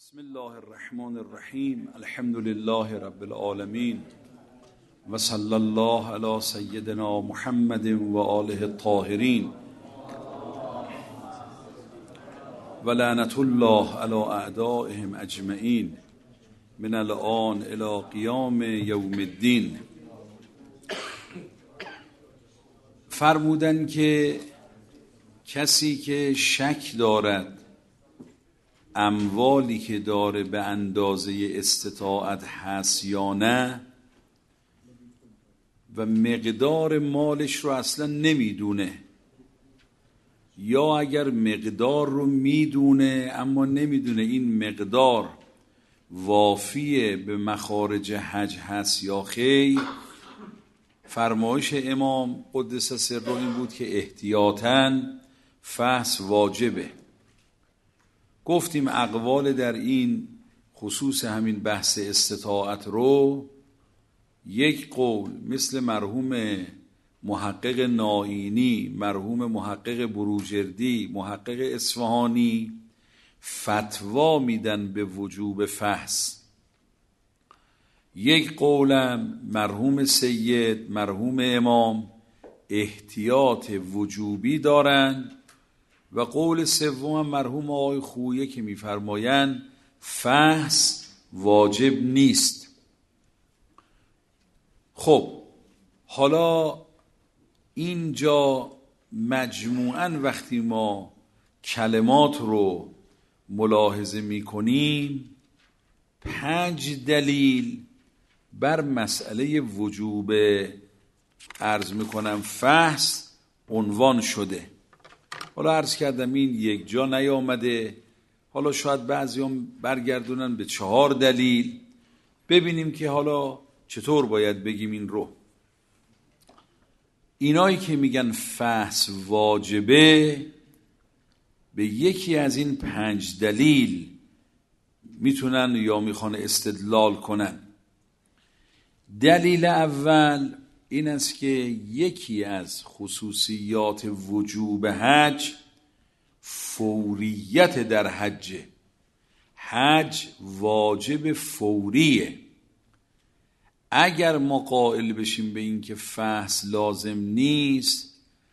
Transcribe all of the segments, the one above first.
بسم الله الرحمن الرحیم. الحمد لله رب العالمین و صلی الله علی سیدنا محمد و آله الطاهرین و لعنت الله علی اعدائهم اجمعین من الآن الی قیام یوم الدین. فرمودن که کسی که شک دارد اموالی که داره به اندازه استطاعت هست یا نه و مقدار مالش رو اصلا نمیدونه، یا اگر مقدار رو میدونه اما نمیدونه این مقدار وافیه به مخارج حج هست یا خیر، فرمایش امام قدس سره این بود که احتیاطاً فحص واجبه. گفتیم اقوال در این خصوص همین بحث استطاعت رو، یک قول مثل مرحوم محقق نائینی، مرحوم محقق بروجردی، محقق اصفهانی فتوا میدن به وجوب فحص. یک قولم مرحوم سید، مرحوم امام احتیاط وجوبی دارن و قول سوم مرحوم آقای خویه که میفرمایند فحص واجب نیست. خب حالا اینجا مجموعاً وقتی ما کلمات رو ملاحظه میکنیم 5 دلیل بر مسئله وجوب عرض میکنم فحص عنوان شده. حالا عرض کردم این یک جا نیامده، حالا شاید بعضی هم برگردونن به 4 دلیل. ببینیم که حالا چطور باید بگیم این رو. اینایی که میگن فحص واجبه به یکی از این 5 دلیل میتونن یا میخوان استدلال کنن. دلیل اول این است که یکی از خصوصیات وجوب حج فوریت در حج. حج واجب فوریه. اگر ما قائل بشیم به این که فحص لازم نیست،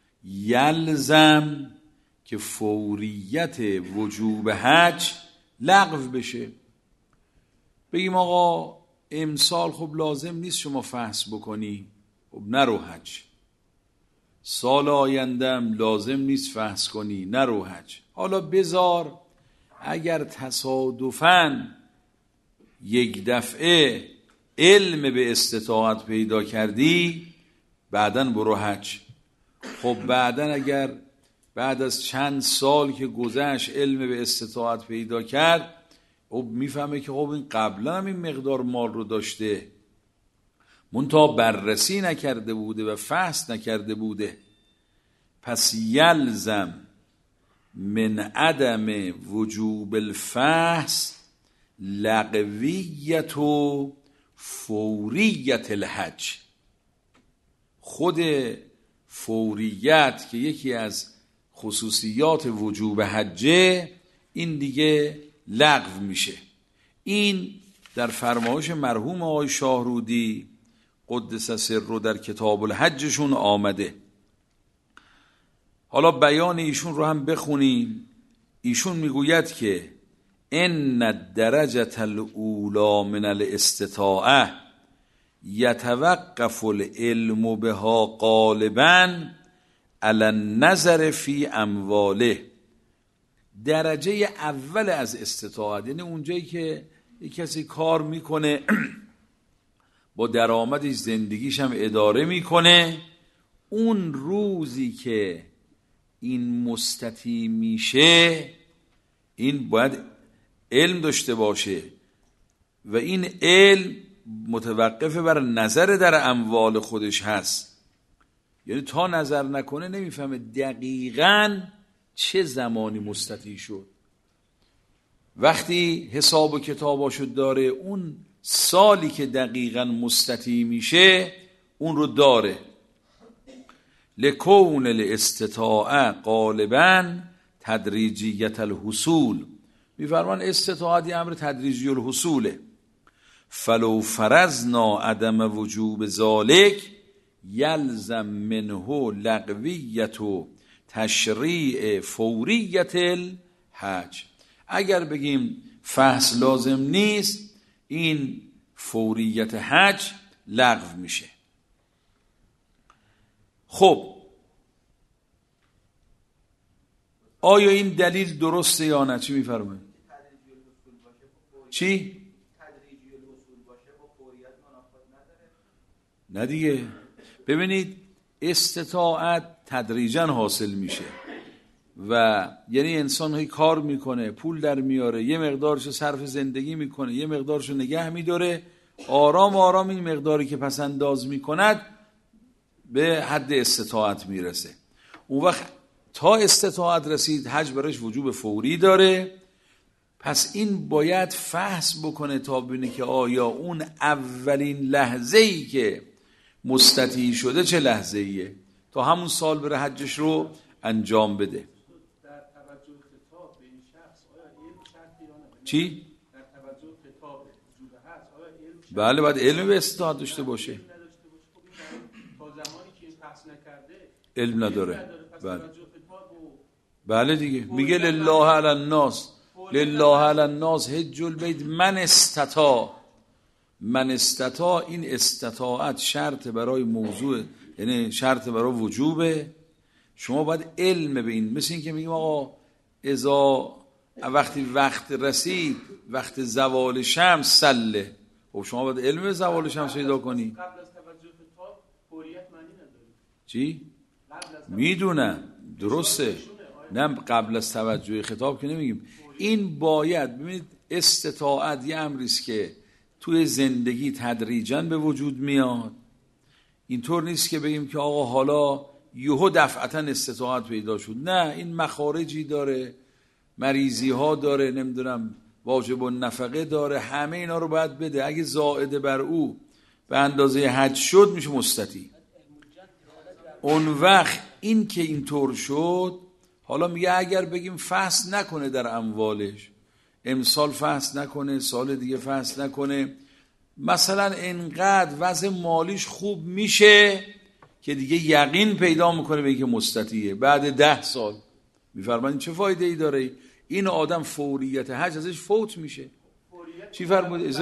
یلزم که فوریت وجوب حج لغو بشه. بگیم آقا امسال خب لازم نیست شما فحص بکنی، خب نرو حج. سال آیندهم لازم نیست فحص کنی، نرو حج. حالا بذار اگر تصادفاً یک دفعه علم به استطاعت پیدا کردی بعداً برو حج. خب بعداً اگر بعد از چند سال که گذشت علم به استطاعت پیدا کرد، خب میفهمه که خب این قبلا هم این مقدار مال رو داشته، منتها بررسی نکرده بوده و فحص نکرده بوده. پس یلزم من عدم وجوب الفحص لغویت و فوریت الحج. خود فوریت که یکی از خصوصیات وجوب حجه، این دیگه لغو میشه. این در فرمایش مرحوم آقای شاهرودی قدس سره در کتاب الحجشون آمده. حالا بیان ایشون رو هم بخونیم. ایشون میگوید که ان الدرجة الاولى من الاستطاعه یتوقف العلم بها غالبا علی النظر فی امواله. درجه اول از استطاعت یعنی اونجایی که یک کسی کار میکنه با درآمدش زندگیش هم اداره میکنه، اون روزی که این مستطیع میشه این باید علم داشته باشه و این علم متوقف بر نظر در اموال خودش هست. یعنی تا نظر نکنه نمیفهمه دقیقاً چه زمانی مستطیع شد. وقتی حساب و کتاباشو داره، اون سالی که دقیقاً مستطیع میشه اون رو داره. لکون الاستطاعه غالباً تدریجیت الحصول میفرمان استطاعت یه امر تدریجی الحصوله. فلو فرضنا عدم وجوب ذالک یلزم منه لغویت و تشریع فوریت الحج. اگر بگیم فحص لازم نیست، این فوریت حج لغو میشه. خب آیا این دلیل درسته یا نه؟ چی میفرمایید؟ چی؟ نه دیگه. ببینید استطاعت تدریجا حاصل میشه و یعنی انسان هی کار میکنه، پول در میاره، یه مقدارشو صرف زندگی میکنه، یه مقدارشو نگه میداره، آرام آرام این مقداری که پس انداز میکند به حد استطاعت میرسه. اون وقت تا استطاعت رسید حج برش وجوب فوری داره. پس این باید فحص بکنه تا ببینه که آیا اون اولین لحظه‌ای که مستطیع شده چه لحظه‌ایه، تا همون سال بره حجش رو انجام بده. در توجه خطاب به این شخص آیا علم شرطی یا نه؟ چی؟ در توجه خطاب وجوب هست آیا علم شرطی؟ بله باید علم به استطاعت داشته باشه. تا زمانی که این فحص نکرده علم نداره. بله. توجه خطاب و بله دیگه. میگه لله علی الناس، لله علی الناس حج البیت من استطاع. من استطاع، این استطاعت شرط برای موضوع، یعنی شرط برای وجوبه. شما باید علم به این، مثل این که میگیم آقا وقتی وقت رسید، وقت زوال شمس سله. خب شما باید علم به زوال شمس پیدا کنی. قبل از توجه خطاب فوریت معنی نداره. چی؟ میدونم درسته. نه قبل از توجه خطاب که نمیگیم. این باید ببینید استطاعت یه امریست که توی زندگی تدریجاً به وجود میاد. اینطور نیست که بگیم که آقا حالا یهو دفعتاً استطاعت پیدا شد. نه، این مخارجی داره، مریضی ها داره، نمیدونم واجب النفقه داره، همه اینا رو باید بده. اگه زائد بر او به اندازه حج شد میشه مستطیع. اون وقت این که اینطور شد، حالا میگه اگر بگیم فحص نکنه در اموالش، امسال فحص نکنه، سال دیگه فحص نکنه، مثلا انقدر وضع مالیش خوب میشه که دیگه یقین پیدا میکنه به اینکه مستطیعه، بعد 10 سال میفرمایید چه فایده ای داره؟ این آدم فوریت حج ازش فوت میشه. چی فرمودید؟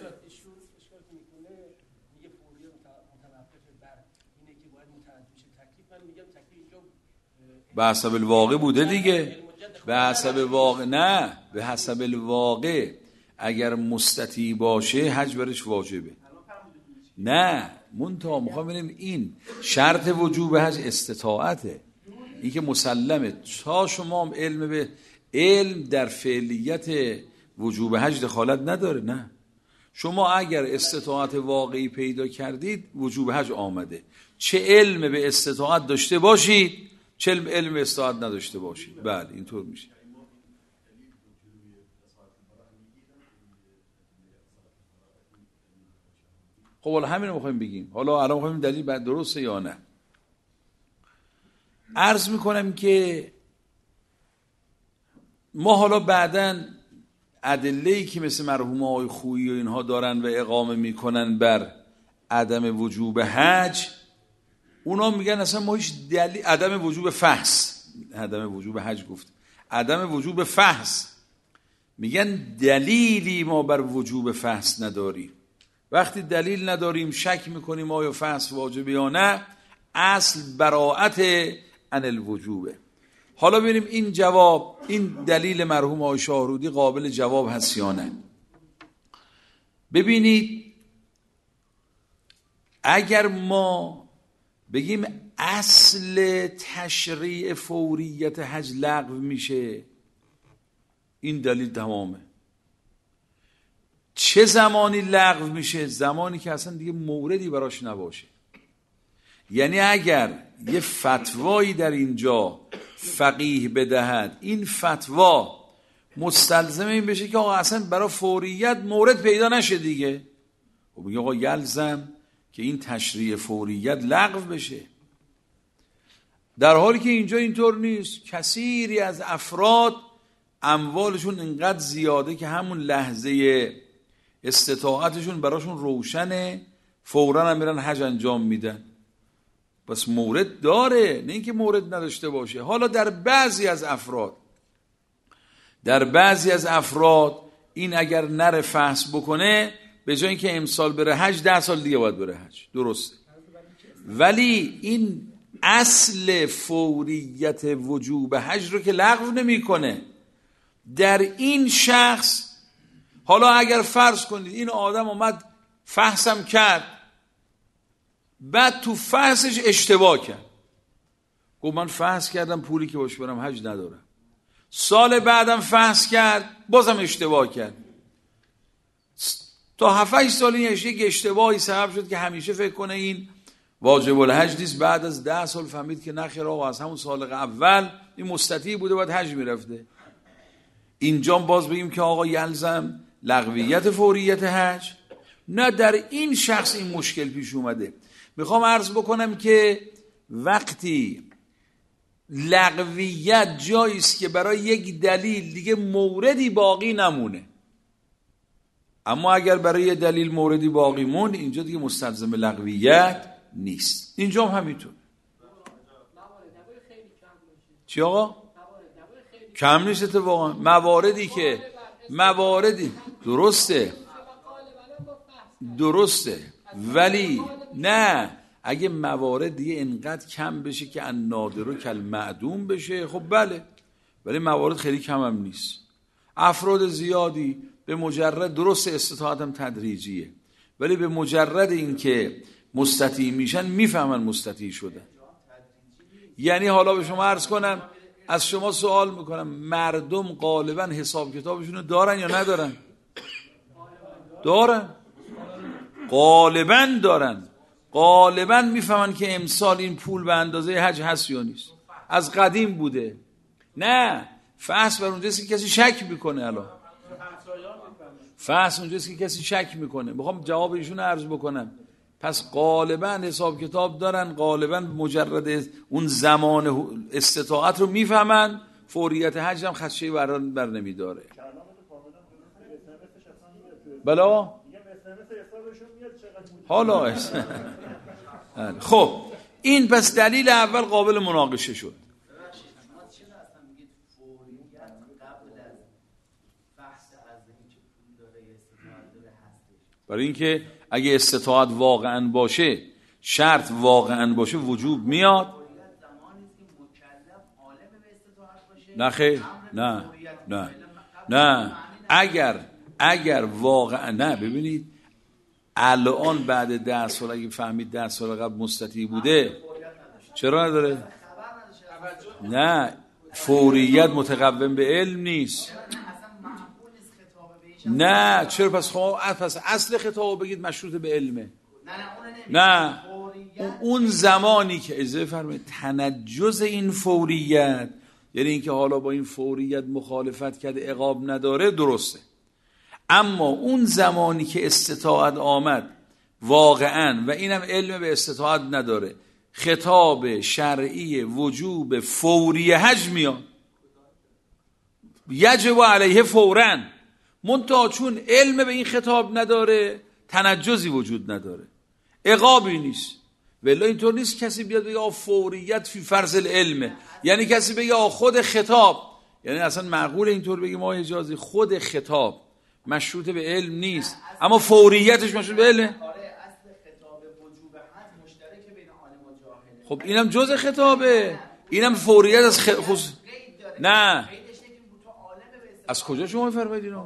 به حسب الواقع بوده دیگه. به حسب الواقع، نه به حسب الواقع اگر مستطیع باشه حج برش واجبه. نه منتها میخوام ببینیم این شرط وجوب حج استطاعته، این که مسلمه. تا شما علم در فعلیت وجوب حج دخالت نداره. نه، شما اگر استطاعت واقعی پیدا کردید وجوب حج آمده، چه علم به استطاعت داشته باشید چه علم به استطاعت نداشته باشید. بله اینطور میشه. خب حالا همین رو میخوایم بگیم. حالا الان میخوایم دلیل بعد درسته یا نه. عرض میکنم که ما حالا بعداً ادله‌ای که مثل مرحوم آقای خویی و اینها دارن و اقامه میکنن بر عدم وجوب حج، اونا میگن اصلا ما هیچ دلیل، عدم وجوب فحص، عدم وجوب حج گفت، عدم وجوب فحص، میگن دلیلی ما بر وجوب فحص نداریم. وقتی دلیل نداریم شک میکنیم آیا فحص واجبه یا نه، اصل براءت عن الوجوبه. حالا ببینیم این جواب، این دلیل مرحوم آقای شاهرودی قابل جواب هست یا نه. ببینید اگر ما بگیم اصل تشریع فوریت حج لغو میشه، این دلیل تمامه. چه زمانی لغو میشه؟ زمانی که اصلا دیگه موردی براش نباشه. یعنی اگر یه فتوایی در اینجا فقیه بدهد، این فتوا مستلزم این بشه که آقا اصلا برای فوریت مورد پیدا نشه دیگه، خب میگه آقا یلزم که این تشریع فوریت لغو بشه. در حالی که اینجا اینطور نیست. کثیری از افراد اموالشون اینقدر زیاده که همون لحظه استطاعتشون براشون روشنه، فوراً هم میرن حج انجام میدن. پس مورد داره، نه اینکه مورد نداشته باشه. حالا در بعضی از افراد این اگر نره فحص بکنه، به جای اینکه امسال بره حج 10 سال دیگه باید بره حج، درسته. ولی این اصل فوریت وجوب حج رو که لغو نمیکنه. در این شخص حالا اگر فرض کنید این آدم اومد فحصم کرد، بعد تو فحصش اشتباه کرد، گفت من فحص کردم پولی که باش برم حج ندارم، سال بعدم فحص کرد بازم اشتباه کرد، تا 7-8 سال این یک اشتباهی سبب شد که همیشه فکر کنه این واجب الحج نیست. بعد از 10 سال فهمید که نخیر آقا از همون سال اول این مستطیع بوده باید حج میرفته. اینجا باز بگیم که آقا یلزم لغویت فوریت حج؟ نه، در این شخص این مشکل پیش اومده. میخوام عرض بکنم که وقتی لغویت جایی است که برای یک دلیل دیگه موردی باقی نمونه، اما اگر برای یه دلیل موردی باقی موند، اینجا دیگه مستلزم لغویت نیست. اینجا هم همینطور. چی آقا؟ کم نیست اتفاقا. مواردی درسته ولی نه، اگه موارد دیگه انقدر کم بشه که ان نادر کل معدوم بشه، خب بله، ولی موارد خیلی کم هم نیست. افراد زیادی به مجرد، درست استطاعت هم تدریجیه، ولی به مجرد اینکه مستطیع میشن میفهمن مستطیع شدن. یعنی حالا به شما عرض کنم، از شما سوال میکنم، مردم غالبا حساب کتابشونو دارن یا ندارن؟ دارن، غالبا دارن. غالبا میفهمن که امسال این پول به اندازه حج هست یا نیست. از قدیم بوده. نه، فحص بر اونجاست که کسی شک میکنه. الان فحص اونجاست که کسی شک میکنه. میخوام جواب ایشون عرض بکنم. پس غالبا حساب کتاب دارن، غالبا مجرد اون زمان استطاعت رو میفهمن. فوریت حج هم خدشه‌ای بر نمیداره. بلا حالا خب این پس دلیل اول قابل مناقشه شد. برای اینکه اگه استطاعت واقعا باشه، شرط واقعا باشه، وجوب میاد. نه خیر، نه اگر واقعا، نه ببینید الان بعد 10 سال اگه فهمید 10 سال قبل مستطیع بوده، چرا نداره؟ نه، فوریت متقوم به علم نیست. نه چرا؟ پس اصل خطاب بگید مشروط به علمه. نه، اون زمانی که اجازه فرمایید تنجز این فوریت، یعنی اینکه حالا با این فوریت مخالفت کرده عقاب نداره، درسته. اما اون زمانی که استطاعت آمد واقعا، و اینم علم به استطاعت نداره، خطاب شرعی وجوب فوری حج میاد، یجب علیه فوراً. منتها چون علم به این خطاب نداره، تنجزی وجود نداره، عقابی نیست. ولی اینطور نیست کسی بیاد بگه فوریت فی فرض العلم، یعنی کسی بگه خود خطاب، یعنی اصلا معقول اینطور بگه ما اجازه خود خطاب مشروط به علم نیست اما فوریتش مشروط به علم. خب اینم جزء خطابه، اینم فوریت از نه، از کجا شما میفرمایید اینو؟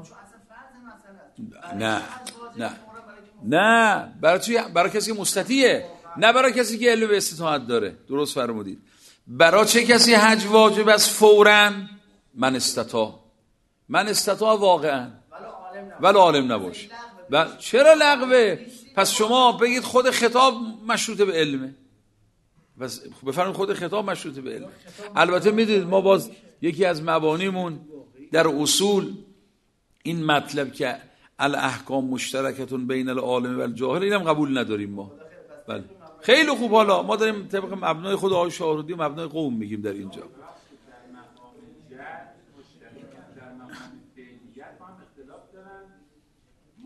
نه برای کسی که مستطیعه، نه برای کسی که علم به استطاعت داره. درست فرمودید. برای چه کسی حج واجب است فوراً؟ من استطاع واقعا ولی عالم نباشه. چرا لغوه؟ پس شما بگید خود خطاب مشروط به علمه، بس بفرمایید خود خطاب مشروط به علم. البته میدونید ما باز یکی از مبانیمون در اصول این مطلب که الاحکام مشترکتون بین العالم و الجاهل، اینم قبول نداریم ما. بله خیلی خوب. حالا ما داریم طبق مبنای خود آقای شاهرودی و مبنای قوم میگیم در اینجا.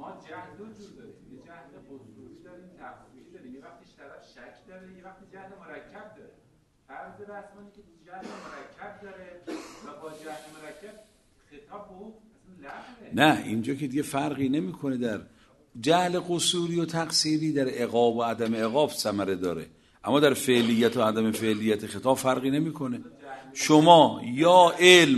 ما جهل دو جور داریم، یه جهل قصوری داریم، تفصیلی داریم. یه وقتش طرف شک داره، یه وقتی جهل مرکب داره. فرض رسمانی که جهل مرکب داره و با جهل مرکب خطاب به اون نه اینجا که دیگه فرقی نمیکنه. در جهل قصوری و تقصیری در عقاب و عدم عقاب ثمره داره، اما در فعلیت و عدم فعلیت خطاب فرقی نمیکنه. شما یا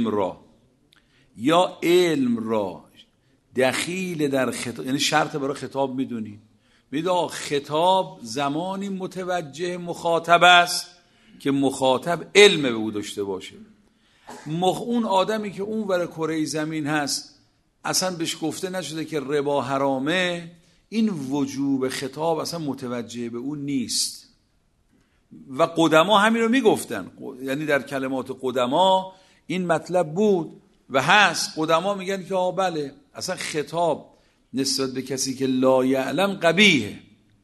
علم را دخیل در خطاب، یعنی شرط برای خطاب میدونی، میدونی خطاب زمانی متوجه مخاطب است که مخاطب علم به او داشته باشه. اون آدمی که اون ور کره زمین هست اصلا بهش گفته نشده که ربا حرامه، این وجوب خطاب اصلا متوجه به اون نیست. و قدما همین رو میگفتن، یعنی در کلمات قدما این مطلب بود و هست. قدما میگن که بله اصلا خطاب نسبت به کسی که لا یعلم قبیحه.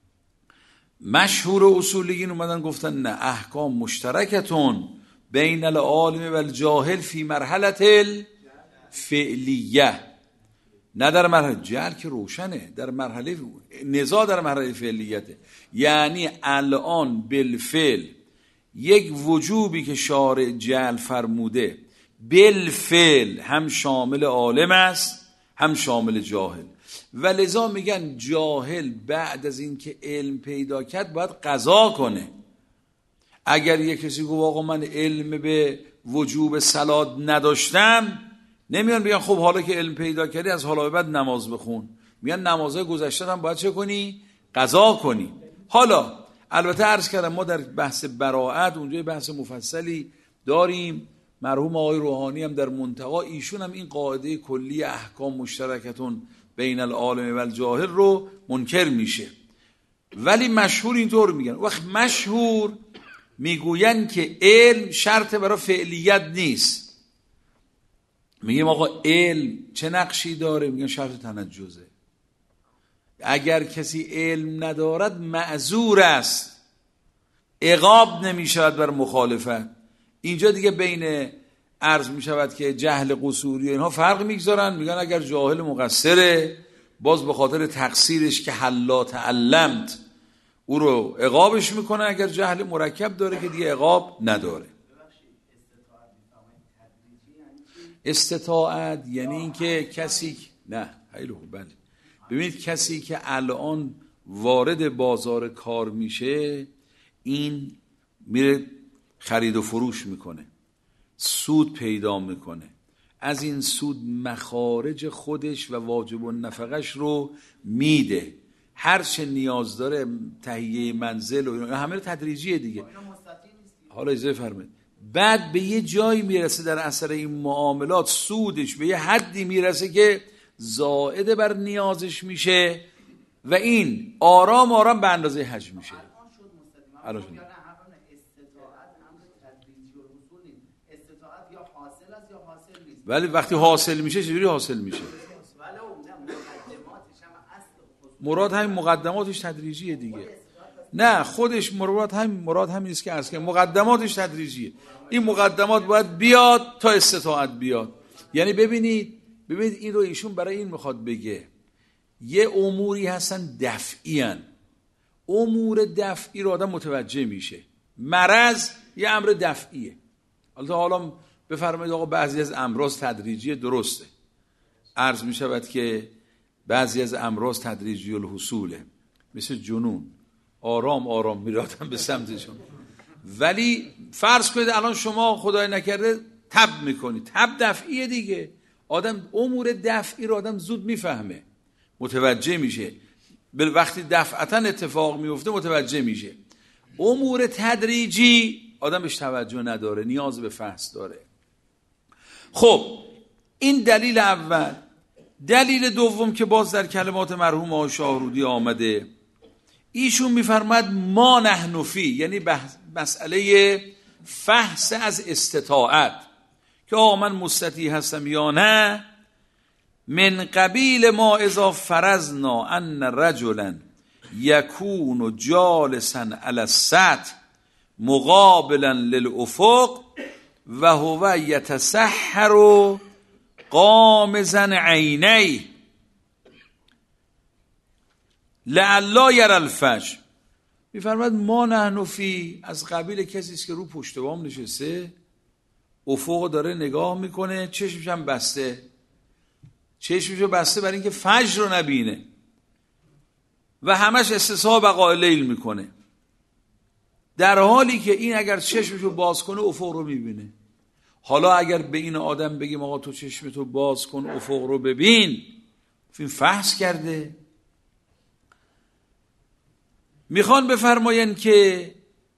مشهور اصولیین اومدن گفتن نه، احکام مشترکتون بین العالم و الجاهل فی مرحله الفعلیه، نه در مرحله جهل که روشنه، در مرحله نزاع در مرحله فعلیته. یعنی الان بالفعل یک وجوبی که شارع جهل فرموده بالفعل هم شامل عالم است هم شامل جاهل، و لذا میگن جاهل بعد از این که علم پیدا کرد باید قضا کنه. اگر یک کسی گفت آقا من علم به وجوب صلات نداشتم، نمیان بیان خب حالا که علم پیدا کردی از حالا به بعد نماز بخون. میگن نمازهای گذشته هم باید چه کنی؟ قضا کنی. حالا البته عرض کردم ما در بحث براءت اونجا بحث مفصلی داریم. مرحوم آقای روحانی هم در منتقا ایشون هم این قاعده کلی احکام مشترکتون بین العالم و الجاهل رو منکر میشه، ولی مشهور اینطور میگن. وقت مشهور میگوین که علم شرط برای فعلیت نیست. میگیم آقا علم چه نقشی داره؟ میگن شرط تنجزه. اگر کسی علم ندارد معذور است، عقاب نمیشود بر مخالفت. اینجا دیگه بین عرض میشود که جهل قصوری اینها فرق میگذارن. میگن اگر جاهل مقصره باز به خاطر تقصیرش که حلا تعلمت او رو عقابش میکنه، اگر جهل مرکب داره که دیگه عقاب نداره. استطاعت یعنی این که کسی نه خیلی خوب بله. ببینید کسی که الان وارد بازار کار میشه، این میره خرید و فروش میکنه، سود پیدا میکنه، از این سود مخارج خودش و واجب النفقش رو میده، هر چه نیاز داره، تهیه منزل و همه تدریجیه دیگه. حالا اجازه فرمایید بعد به یه جایی میرسه در اثر این معاملات سودش به یه حدی میرسه که زائد بر نیازش میشه و این آرام آرام به اندازه حج میشه. الان شد ولی وقتی حاصل میشه چجوری حاصل میشه؟ مراد همین مقدماتش تدریجیه دیگه. نه خودش مراد همین است که عرض کردم، مقدماتش تدریجیه. این مقدمات باید بیاد تا استطاعت بیاد. یعنی ببینید این رو ایشون برای این میخواد بگه یه اموری هستن دفعی هن. امور دفعی رو آدم متوجه میشه. مرض یه امر دفعیه. حالا بفرمایید آقا بعضی از امراض تدریجی، درسته. عرض میشود که بعضی از امراض تدریجی الحصوله، مثل جنون، آرام آرام میره آدم به سمتشون. ولی فرض کنید الان شما خدای نکرده تب میکنی، تب دفعیه دیگه. آدم امور دفعی رو آدم زود میفهمه، متوجه میشه. وقتی دفعتا اتفاق میفته متوجه میشه. امور تدریجی آدم بهش توجه نداره، نیاز به فحص داره. خب این دلیل اول. دلیل دوم که باز در کلمات مرحوم آقای شاهرودی آمده، ایشون میفرماد ما نحن فی، یعنی مسئله فحص از استطاعت که آقا من مستطیع هستم یا نه، من قبیل ما اذا فرضنا ان رجلا یکون جالسا علی السطح مقابلا للافق و هو یتسحر قامزا عینیه لعلا یری الفجر. میفرماد ما نحن فی، از قبیل کسی است که رو پشت بام نشسته، افق داره نگاه میکنه، چشمش هم بسته، چشمشو بسته برای اینکه فجر رو نبینه و همش استصحاب بقاء لیل میکنه، در حالی که این اگر چشمشو باز کنه افق رو میبینه. حالا اگر به این آدم بگیم آقا تو چشمتو باز کن افق رو ببین، این فحص کرده. میخوان بفرماین که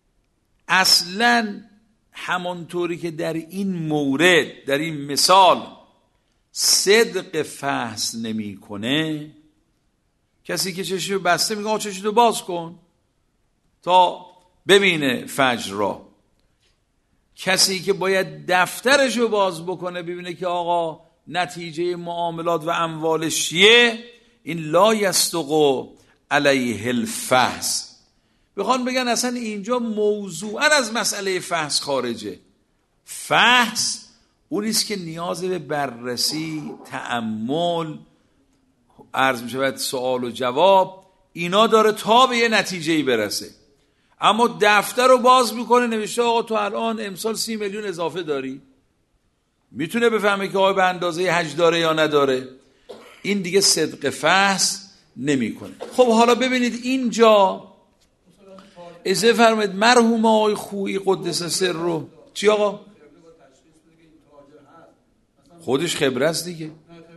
اصلا همانطوری که در این مورد، در این مثال صدق فحص نمی کنه، کسی که چشمو بسته میگه آقا چشمتو باز کن تا ببینه فجر را، کسی که باید دفترشو باز بکنه ببینه که آقا نتیجه معاملات و اموالش چیه، این لا یصدق علیه الفحص. بخوان بگن اصلا اینجا موضوعا از مسئله فحص خارجه. فحص اونیست که نیاز به بررسی، تأمل، عرض میشه باید سوال و جواب اینا داره تا به یه نتیجه‌ای برسه. اما دفتر رو باز میکنه نوشته آقا تو الان امسال 30 میلیون اضافه داری، میتونه بفهمه که آقا به اندازه حج داره یا نداره، این دیگه صدق فحص نمیکنه. خب حالا ببینید اینجا اجازه فرمایید مرحوم آقای خویی قدس سر رو چی آقا؟ خودش خبره است دیگه.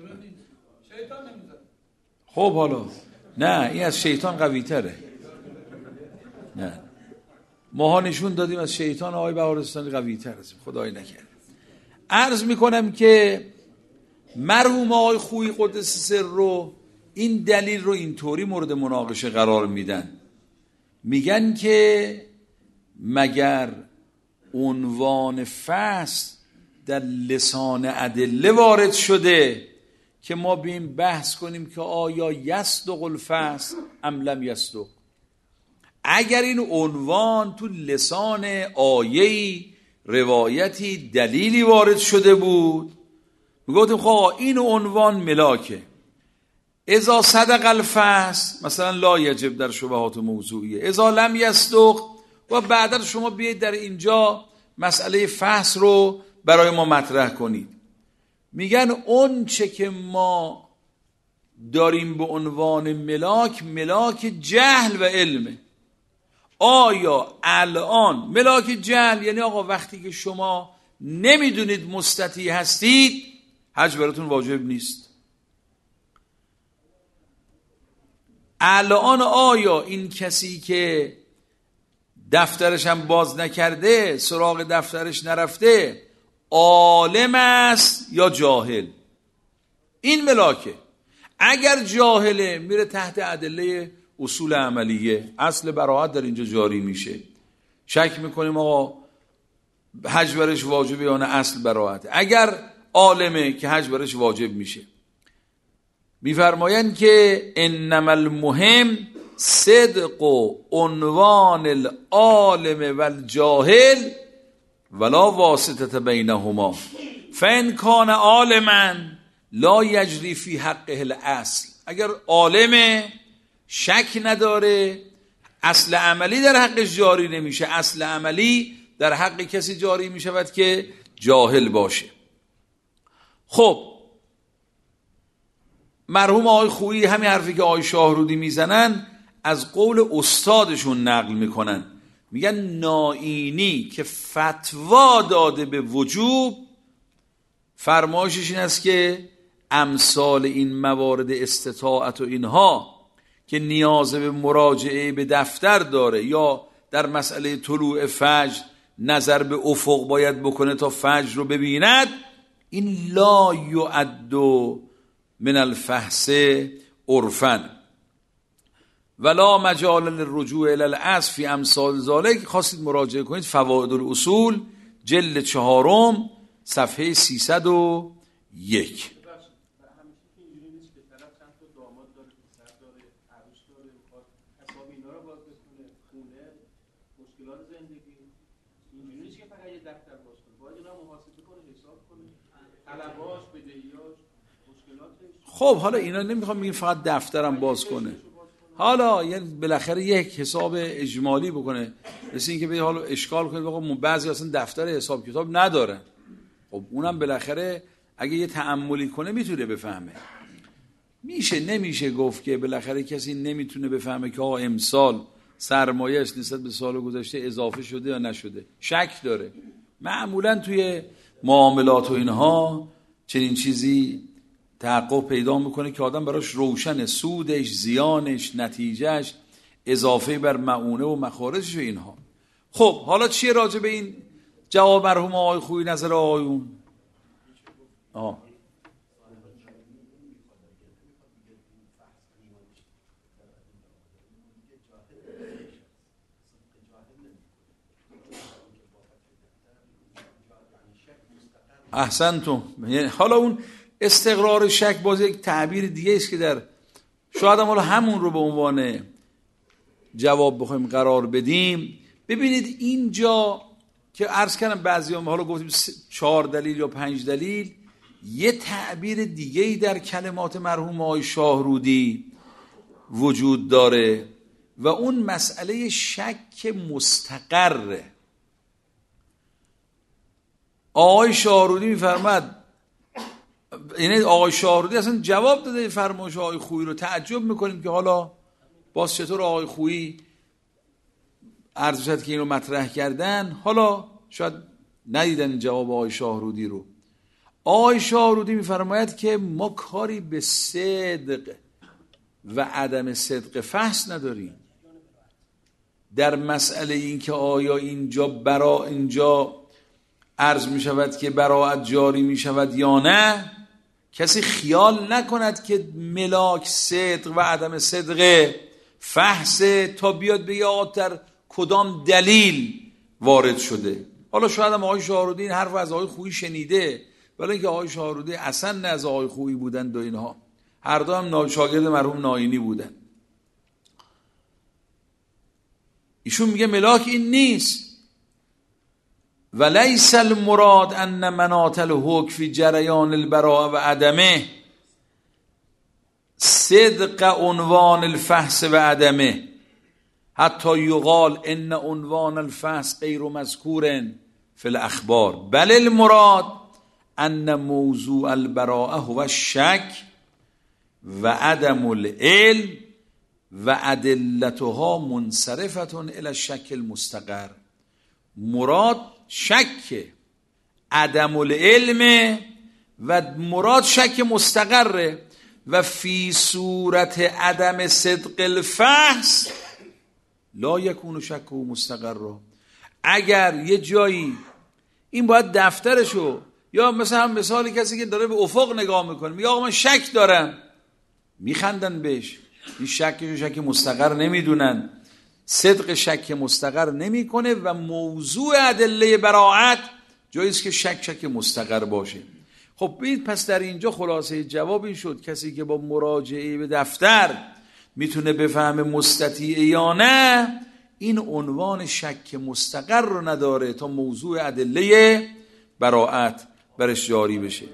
خب حالا نه این از شیطان قوی تره. نه ماها نشون دادیم از شیطان آقای بهارستانی قوی تر هستیم، خدای نکرد. عرض میکنم که مرحوم آقای خویی قدس سر رو این دلیل رو اینطوری مورد مناقشه قرار میدن، میگن که مگر عنوان فصل در لسان ادله وارد شده که ما بیم بحث کنیم که آیا یصدق الفصل ام لم یصدق؟ اگر این عنوان تو لسان آیه‌ای، روایتی، دلیلی وارد شده بود، میگفتیم خب این عنوان ملاکه. اذا صدق الفصل مثلا لا یجب در شبهات موضوعیه، اذا لم یصدق و بعدا شما بیاید در اینجا مسئله فصل رو برای ما مطرح کنید. میگن اون چه که ما داریم به عنوان ملاک جهل و علمه. آیا الان ملاک جهل یعنی آقا وقتی که شما نمیدونید مستطیع هستید حج براتون واجب نیست. الان آیا این کسی که دفترش هم باز نکرده، سراغ دفترش نرفته، عالم است یا جاهل؟ این ملاکه. اگر جاهله میره تحت ادله اصول عملیه، اصل براءت در اینجا جاری میشه. شک میکنیم آقا حج برش واجبه یا نه، اصل براءت. اگر عالمه که حج برش واجب میشه. میفرمایند که انما المهم صدق عنوان العالم والجاهل ولا واسطه بینهما فان کان عالما لا یجری فی حقه الاصل. اگر عالمه شک نداره، اصل عملی در حقش جاری نمیشه. اصل عملی در حق کسی جاری میشود که جاهل باشه. خب مرحوم آقای خویی همین حرفی که آقای شاهرودی میزنن از قول استادشون نقل میکنن. میگن نائینی که فتوا داده به وجوب، فرمایشش این است که امثال این موارد استطاعت و اینها که نیاز به مراجعه به دفتر داره یا در مسئله طلوع فجر نظر به افق باید بکنه تا فجر رو ببیند، این لا یعد من الفحص عرفا ولا مجال للرجوع الی الاصل فی امثال ذلک. خواستید مراجعه کنید فوائد الاصول جلد 4 صفحه 301. خب حالا اینا نمیخوام بگیم فقط دفترم باز کنه. حالا یعنی بالاخره یک حساب اجمالی بکنه، مثل این که به حالا اشکال کنه بگم بعضی اصلا دفتر حساب کتاب ندارن. خب اونم بالاخره اگه یه تأملی کنه میتونه بفهمه. میشه نمیشه گفت که بالاخره کسی نمیتونه بفهمه که آقا امسال سرمایه‌اش نسبت به سال گذشته اضافه شده یا نشده، شک داره. معمولا توی معاملات و اینها چنین چیزی تحقق پیدا میکنه که آدم براش روشن سودش، زیانش، نتیجهش، اضافه بر مؤونه و مخارجش و اینها. خب حالا چیه راجع به این جواب مرحوم آقای خویی نظر آقایون؟ احسنتم. حالا اون استقرار شک باز یک تعبیر دیگه است که در شاید هم حالا همون رو به عنوان جواب بخوایم قرار بدیم. ببینید اینجا که عرض کردم بعضی هم حالا گفتیم 4 دلیل یا 5 دلیل، یه تعبیر دیگه‌ای در کلمات مرحوم آقای شاهرودی وجود داره و اون مسئله شک مستقره. آقای شاهرودی میفرماد، یعنی آقای شاهرودی اصلا جواب داده فرمایش آقای خویی رو. تعجب میکنیم که حالا باز چطور آقای خویی عرض شد که اینو مطرح کردن، حالا شاید ندیدن این جواب آقای شاهرودی رو. آقای شاهرودی میفرماید که ما کاری به صدق و عدم صدق فحص نداریم. در مسئله این که آیا اینجا عرض می شود که براءت جاری می شود یا نه، کسی خیال نکند که ملاک صدق و عدم صدق فحص تا بیاد به یاد در کدام دلیل وارد شده. حالا شاید هم آقای شاهرودی این حرف از آقای خویی شنیده، ولی اینکه آقای شاهرودی اصلا نه از آقای خویی بودند و اینها، هر دو هم شاگرد مرحوم ناینی بودن. ایشون میگه ملاک این نیست. ولیس المراد ان مناط الحکم فی جریان البراء و عدمه صدق عنوان الفحص و عدمه حتی یقال ان عنوان الفحص غیر مذکور فی الاخبار، بل المراد ان موضوع البراء هو الشک و عدم العلم و ادلتها منصرفه الی الشک المستقر. مراد شک، عدم العلم و مراد شک مستقره. و فی صورت عدم صدق الفحص لا یکون شک و مستقر. اگر یه جایی این باید دفترشو، یا مثلا مثالی کسی که داره به افق نگاه میکنه میگه آقا من شک دارم، میخندن بهش، این شکشو شک مستقر نمیدونن، صدق شک مستقر نمیکنه و موضوع ادله براءت جاییست که شک مستقر باشه. خب ببینید پس در اینجا خلاصه جواب این شد کسی که با مراجعه به دفتر میتونه بفهمه مستطیع یا نه، این عنوان شک مستقر رو نداره تا موضوع ادله براءت برش جاری بشه.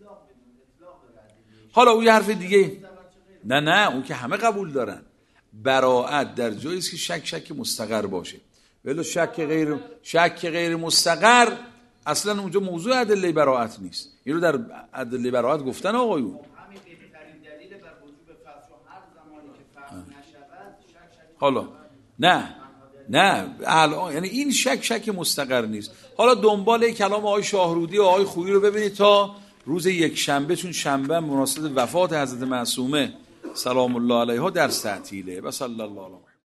حالا اون یه حرف دیگه، نه اون که همه قبول دارن، براءت در جاییست که شک مستقر باشه، ولی شک غیر مستقر اصلا اونجا موضوع ادله براءت نیست. این رو در ادله براءت گفتن آقایون. همین بهترین دلیل بر وجوب فحص و هر زمانی که فحص نشود شک حالا نه الان یعنی این شک مستقر نیست. حالا دنبال کلام آقای شاهرودی و آقای خویی رو ببینید تا روز یک شنبه، چون شنبه مناسبت وفات حضرت معصومه سلام الله علیها درس تعطیله. و صلی الله علیه